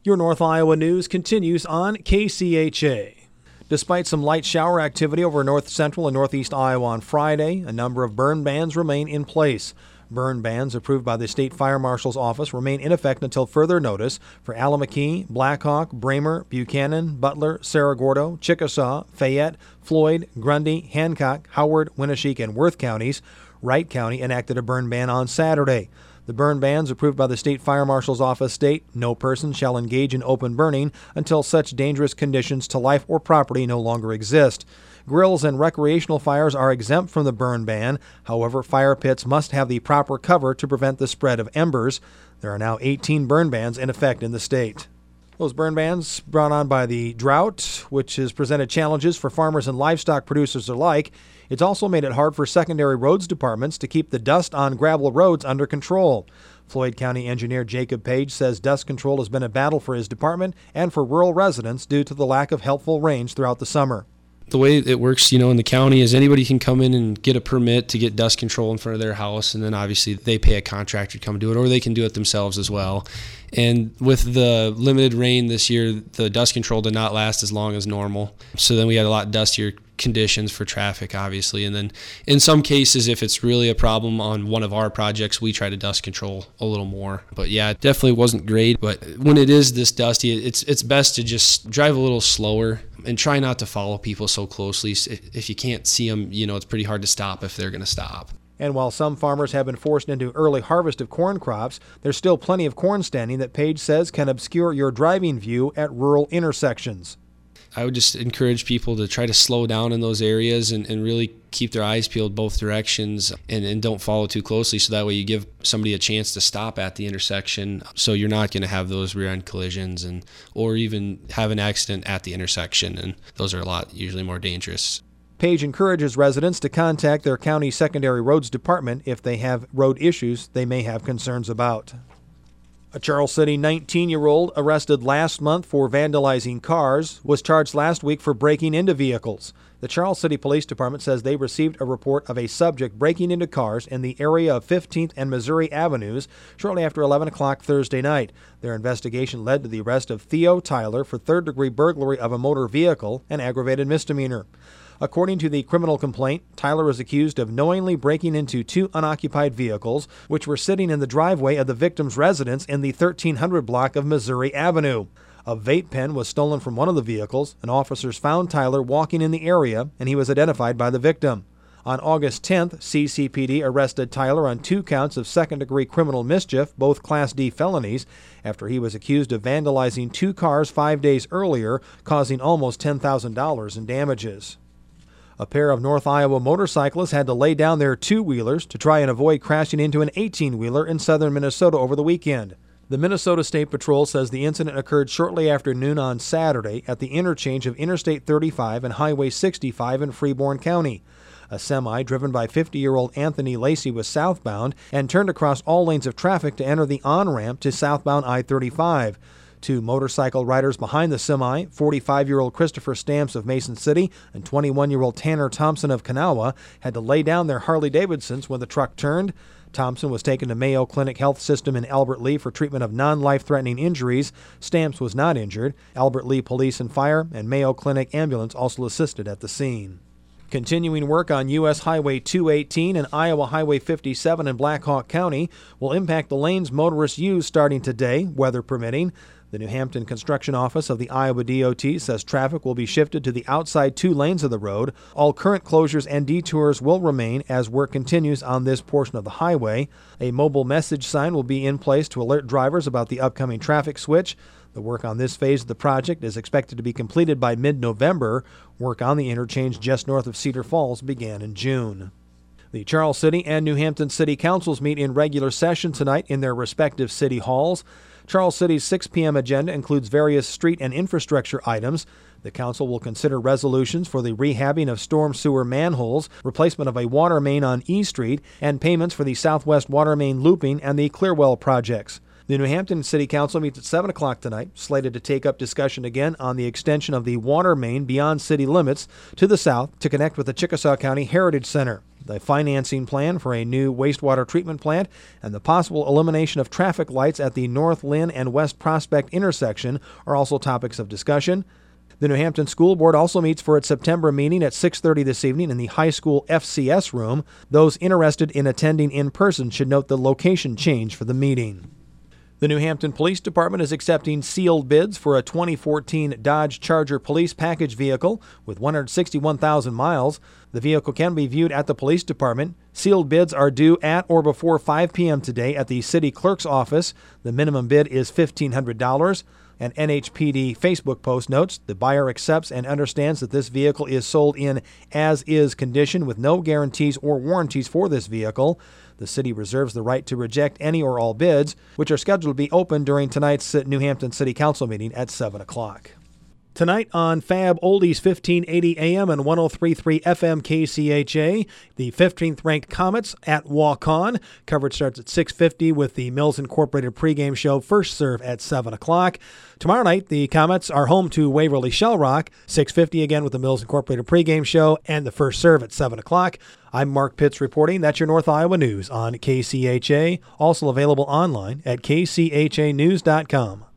Your North Iowa news continues on KCHA. Despite some light shower activity over north central and northeast Iowa on Friday, a number of burn bans remain in place. Burn bans approved by the State Fire Marshal's Office remain in effect until further notice for Allamakee, Blackhawk, Bramer, Buchanan, Butler, Cerro Gordo, Chickasaw, Fayette, Floyd, Grundy, Hancock, Howard, Winneshiek, and Worth counties. Wright County enacted a burn ban on Saturday. The burn bans approved by the State Fire Marshal's Office state no person shall engage in open burning until such dangerous conditions to life or property no longer exist. Grills and recreational fires are exempt from the burn ban. However, fire pits must have the proper cover to prevent the spread of embers. There are now 18 burn bans in effect in the state. Those burn bans brought on by the drought, which has presented challenges for farmers and livestock producers alike. It's also made it hard for secondary roads departments to keep the dust on gravel roads under control. Floyd County engineer Jacob Page says dust control has been a battle for his department and for rural residents due to the lack of helpful rains throughout the summer. The way it works, in the county is anybody can come in and get a permit to get dust control in front of their house, and then obviously they pay a contractor to come do it, or they can do it themselves as well. And with the limited rain this year, the dust control did not last as long as normal. So then we had a lot dustier conditions for traffic, obviously. And then in some cases, if it's really a problem on one of our projects, we try to dust control a little more. But yeah, it definitely wasn't great. But when it is this dusty, it's best to just drive a little slower and try not to follow people so closely. If you can't see them, it's pretty hard to stop if they're going to stop. And while some farmers have been forced into early harvest of corn crops, there's still plenty of corn standing that Page says can obscure your driving view at rural intersections. I would just encourage people to try to slow down in those areas and really keep their eyes peeled both directions and don't follow too closely, so that way you give somebody a chance to stop at the intersection, so you're not going to have those rear-end collisions or even have an accident at the intersection, and those are usually more dangerous. Page encourages residents to contact their county secondary roads department if they have road issues they may have concerns about. A Charles City 19-year-old arrested last month for vandalizing cars was charged last week for breaking into vehicles. The Charles City Police Department says they received a report of a subject breaking into cars in the area of 15th and Missouri Avenues shortly after 11 o'clock Thursday night. Their investigation led to the arrest of Theo Tyler for third-degree burglary of a motor vehicle and aggravated misdemeanor. According to the criminal complaint, Tyler is accused of knowingly breaking into two unoccupied vehicles, which were sitting in the driveway of the victim's residence in the 1300 block of Missouri Avenue. A vape pen was stolen from one of the vehicles, and officers found Tyler walking in the area, and he was identified by the victim. On August 10th, CCPD arrested Tyler on 2 counts of second-degree criminal mischief, both Class D felonies, after he was accused of vandalizing 2 cars 5 days earlier, causing almost $10,000 in damages. A pair of North Iowa motorcyclists had to lay down their 2-wheelers to try and avoid crashing into an 18-wheeler in southern Minnesota over the weekend. The Minnesota State Patrol says the incident occurred shortly after noon on Saturday at the interchange of Interstate 35 and Highway 65 in Freeborn County. A semi driven by 50-year-old Anthony Lacey was southbound and turned across all lanes of traffic to enter the on-ramp to southbound I-35. 2 motorcycle riders behind the semi, 45-year-old Christopher Stamps of Mason City and 21-year-old Tanner Thompson of Kanawha, had to lay down their Harley-Davidsons when the truck turned. Thompson was taken to Mayo Clinic Health System in Albert Lea for treatment of non-life-threatening injuries. Stamps was not injured. Albert Lea Police and Fire and Mayo Clinic Ambulance also assisted at the scene. Continuing work on U.S. Highway 218 and Iowa Highway 57 in Blackhawk County will impact the lanes motorists use starting today, weather permitting. The New Hampton Construction Office of the Iowa DOT says traffic will be shifted to the outside 2 lanes of the road. All current closures and detours will remain as work continues on this portion of the highway. A mobile message sign will be in place to alert drivers about the upcoming traffic switch. The work on this phase of the project is expected to be completed by mid-November. Work on the interchange just north of Cedar Falls began in June. The Charles City and New Hampton City Councils meet in regular session tonight in their respective city halls. Charles City's 6 p.m. agenda includes various street and infrastructure items. The council will consider resolutions for the rehabbing of storm sewer manholes, replacement of a water main on E Street, and payments for the Southwest Water Main looping and the Clearwell projects. The New Hampton City Council meets at 7 o'clock tonight, slated to take up discussion again on the extension of the water main beyond city limits to the south to connect with the Chickasaw County Heritage Center. the financing plan for a new wastewater treatment plant, and the possible elimination of traffic lights at the North Lynn and West Prospect intersection are also topics of discussion. The New Hampton School Board also meets for its September meeting at 6:30 this evening in the high school FCS room. Those interested in attending in person should note the location change for the meeting. The New Hampton Police Department is accepting sealed bids for a 2014 Dodge Charger police package vehicle with 161,000 miles. The vehicle can be viewed at the police department. Sealed bids are due at or before 5 p.m. today at the city clerk's office. The minimum bid is $1,500. An NHPD Facebook post notes the buyer accepts and understands that this vehicle is sold in as-is condition with no guarantees or warranties for this vehicle. The city reserves the right to reject any or all bids, which are scheduled to be open during tonight's New Hampton City Council meeting at 7 o'clock. Tonight on Fab Oldies 1580 AM and 103.3 FM KCHA, the 15th ranked Comets at Walk-On. Coverage starts at 6:50 with the Mills Incorporated pregame show, First Serve at 7 o'clock. Tomorrow night, the Comets are home to Waverly Shell Rock, 6:50 again with the Mills Incorporated pregame show and the First Serve at 7 o'clock. I'm Mark Pitts reporting. That's your North Iowa News on KCHA, also available online at kchanews.com.